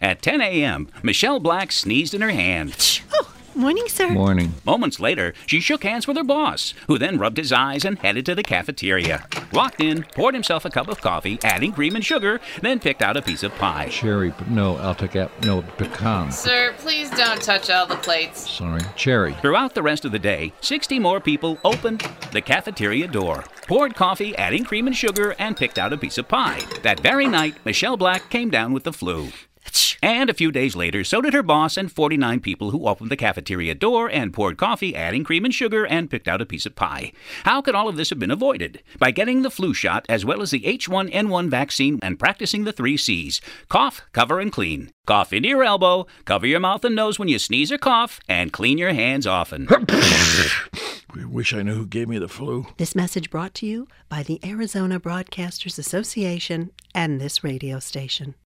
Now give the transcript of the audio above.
At 10 a.m., Michelle Black sneezed in her hand. Oh, morning, sir. Morning. Moments later, she shook hands with her boss, who then rubbed his eyes and headed to the cafeteria. Walked in, poured himself a cup of coffee, adding cream and sugar, then picked out a piece of pie. Cherry, no, I'll take out, no, pecan. Sir, please don't touch all the plates. Sorry, cherry. Throughout the rest of the day, 60 more people opened the cafeteria door, poured coffee, adding cream and sugar, and picked out a piece of pie. That very night, Michelle Black came down with the flu. And a few days later, so did her boss and 49 people who opened the cafeteria door and poured coffee, adding cream and sugar, and picked out a piece of pie. How could all of this have been avoided? By getting the flu shot, as well as the H1N1 vaccine, and practicing the 3 C's. Cough, cover, and clean. Cough into your elbow, cover your mouth and nose when you sneeze or cough, and clean your hands often. I wish I knew who gave me the flu. This message brought to you by the Arizona Broadcasters Association and this radio station.